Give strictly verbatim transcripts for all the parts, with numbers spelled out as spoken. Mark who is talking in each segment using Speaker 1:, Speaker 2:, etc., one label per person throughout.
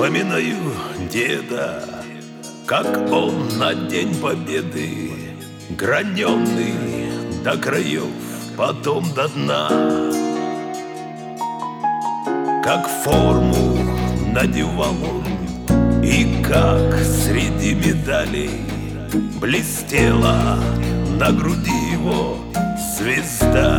Speaker 1: Вспоминаю деда, как он на День Победы, граненый до краев, потом до дна, как форму надевал он, и как среди медалей блестела на груди его звезда.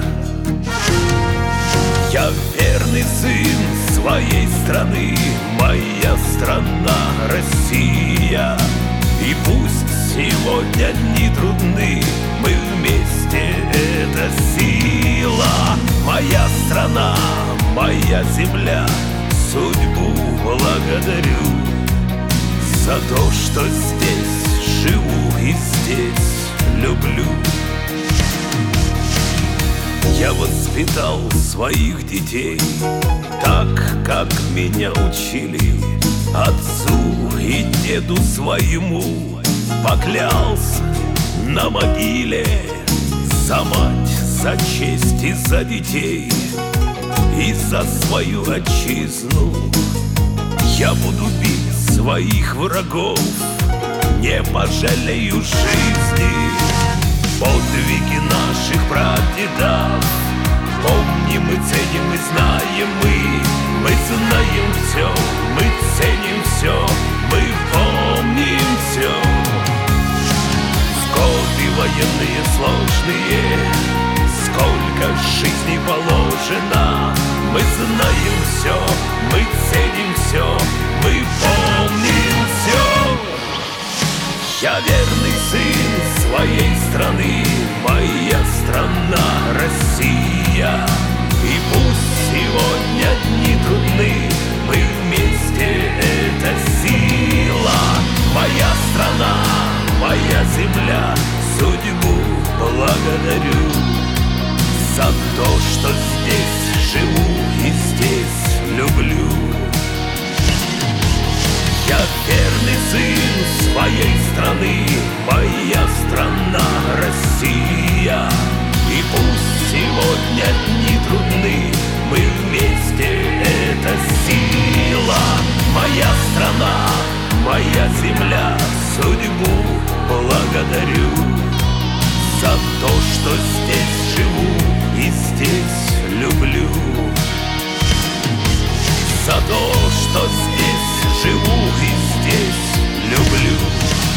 Speaker 1: Я верный сын своей страны, моя страна Россия. И пусть сегодня дни трудны, мы вместе — это сила. Моя страна, моя земля, судьбу благодарю за то, что здесь живу и здесь люблю. Я воспитал своих детей так, как меня учили. Отцу и деду своему поклялся на могиле за мать, за честь и за детей, и за свою отчизну. Я буду бить своих врагов, не пожалею жизни. Подвиги наших прадедов помним и ценим, и знаем мы. Мы знаем все, мы ценим все, мы помним все. В годы военные сложные, сколько жизней положено, мы знаем все, мы ценим все, мы помним все. Я верный сын своей страны, моя страна Россия. И пусть сегодня дни трудны, мы вместе — это сила. Моя страна, моя земля, судьбу благодарю за то, что здесь живу и здесь люблю. Я верный сын своей страны, моя страна Россия. И пусть сегодня дни трудны, мы вместе — это сила. Моя страна, моя земля, судьбу благодарю за то, что здесь живу и здесь люблю. За то, что здесь живу и здесь люблю.